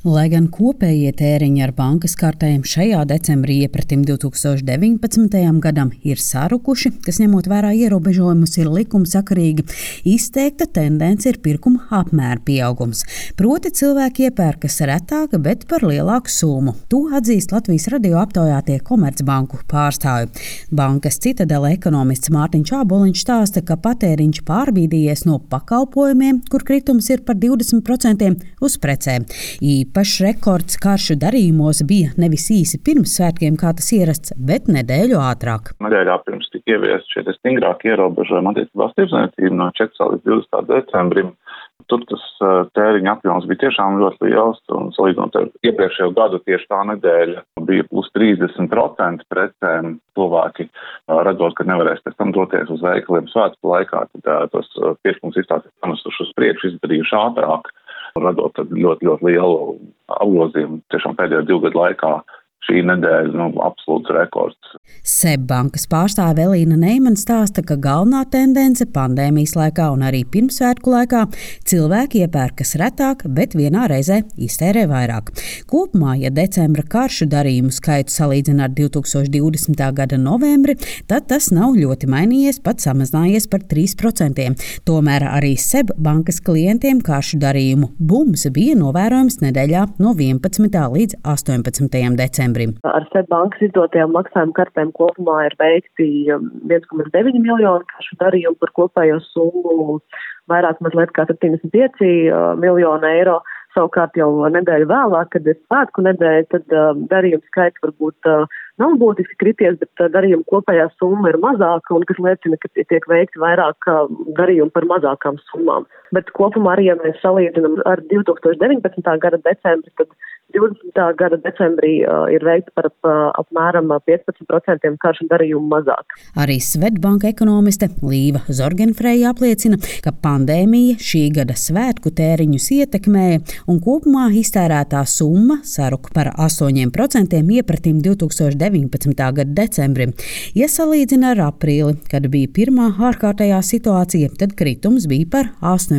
Lai gan kopējie tēriņi ar bankas kartēm šajā decembrī iepratim 2019. gadam ir sarukuši, kas ņemot vērā ierobežojumus ir likumsakarīgi, izteikta tendence ir pirkuma apmēra pieaugums. Proti cilvēki iepērkas retāk, bet par lielāku summu. To atzīst Latvijas radio aptaujātie Komercbanku pārstāvji. Bankas Citadele ekonomists Mārtiņš Āboliņš stāsta, ka patēriņš pārbīdījies no pakalpojumiem, kur kritums ir par 20% uz precēm. Īpašs rekords karšu darījumos bija nevis īsi pirms svētkiem, kā tas ierasts, bet nedēļu ātrāk. Nedēļā pirms tika ieviesti šie stingrākie ierobežojumi attiecībā uz tirdzniecību no 4. līdz 20. decembrim. Tur tas tēriņa apjoms bija tiešām ļoti liels, un salīdzinot ar iepriekšējo gadu tieši tā nedēļa bija plus 30% precēm. Cilvēki, redzot, ka nevarēs pēc tam doties uz veikaliem svētku laikā, tad tos pirkums izstāstīt pamestuši uz priekšu, izdarījuši ātrāk, radot ļoti lielu apgrozījumu. Tiešām pēdējo 2 gadu laikā šī nedēļa absolūts rekords. SEB bankas pārstāve Elīna Neimana stāsta, ka galvenā tendence pandēmijas laikā un arī pirmsvētku laikā cilvēki iepērkas retāk, bet vienā reizē iztērē vairāk. Kopumā, ja decembra karšu darījumu skaitu salīdzina ar 2020. gada novembri, tad tas nav ļoti mainījies, pat samazinājies par 3%. Tomēr arī SEB bankas klientiem karšu darījumu bums bija novērojams nedēļā no 11. līdz 18. decembrim. Ar SEB bankas izdotajām maksājuma kartēm kopumā ir veikti 1,9 miljonu karšu darījumu par kopējo summu vairāk mazliet kā 75 miljonu eiro. Savukārt jau nedēļu vēlāk, kad ir svētku nedēļa, tad darījumu skaits varbūt nav būtiski krities, bet darījumu kopējā summa ir mazāka, un kas liecina, ka tiek veikti vairāk darījumu par mazākām summām. Bet kopumā arī, ja mēs salīdzinām ar 2019. gada decembri, tad 20. gada decembrī ir veikti par apmēram 15% karšu darījumu mazāk. Arī Svetbanka ekonomiste Līva Zorgenfreja apliecina, ka pandēmija šī gada svētku tēriņus ietekmēja, un kopumā iztērētā summa saruka par 8% iepratim 2019. gada decembrim. Ja salīdzina ar aprīli, kad bija pirmā ārkārtējā situācija, tad kritums bija par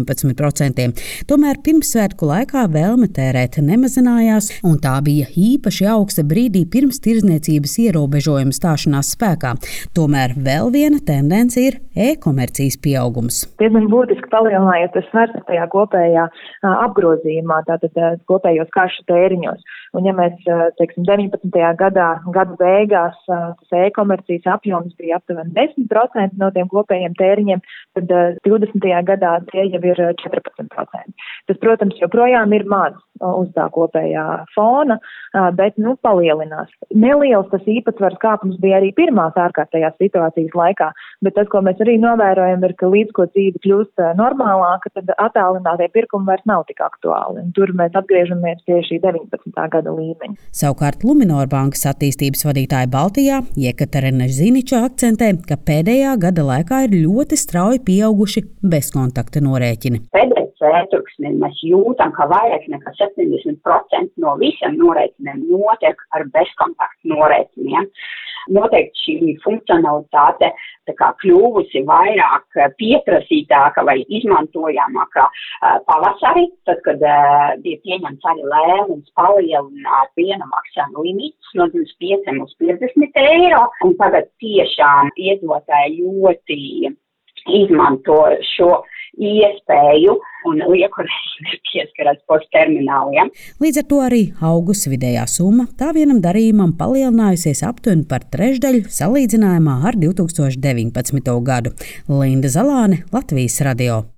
18%. Tomēr pirmsvētku laikā vēlme tērēt nemazinājās, un tā bija īpaši augsta brīdī pirms tirdzniecības ierobežojuma stāšanās spēkā. Tomēr vēl viena tendence ir e-komercijas pieaugums. Diezgan būtiski palielinājās tas svars tajā kopējā apgrozījumā, tātad kopējos karšu tēriņos. Un ja mēs, 19. gadā, gada beigās, tas e-komercijas apjoms bija aptuveni 10% no tiem kopējiem tēriņiem, tad 20. gadā tie jau ir 14%. Tas, protams, joprojām ir maz uz tā kopējā fona, bet, palielinās. Neliels tas īpatsvars kāpums bija arī pirmās ārkārtējās situācijas laikā, bet tas, ko mēs arī novērojam, ir, ka līdz ko dzīve kļūst normālāka, tad attālinātie pirkumi vairs nav tik aktuāli. Un tur mēs atgriežamies pie šī 19. gada līmeņa. Savukārt Luminor bankas attīstības vadītāja Baltijā Jekaterina Ziniča akcentē, ka pēdējā gada laikā ir ļoti strauji pieauguši bezkontakta norēķini. Ceturksni mēs jūtam, ka vairāk nekā 70% no visiem norēķiniem notiek ar bezkontaktu norēķiniem. Noteikti šī funkcionalitāte kļuvusi vairāk pieprasītāka vai izmantojamāka pavasarī, tad, kad bija pieņemts arī lēmums palielināt viena maksājuma limits no 25 uz 50 eiro, un tagad tiešām iedzīvotāji ļoti izmanto šo iespēju un liekurēšana pieskarās posttermināliem. Līdz ar to arī augus vidējā summa tā vienam darījumam palielinājusies aptuveni par trešdaļu salīdzinājumā ar 2019. gadu. Linda Zalāne, Latvijas radio.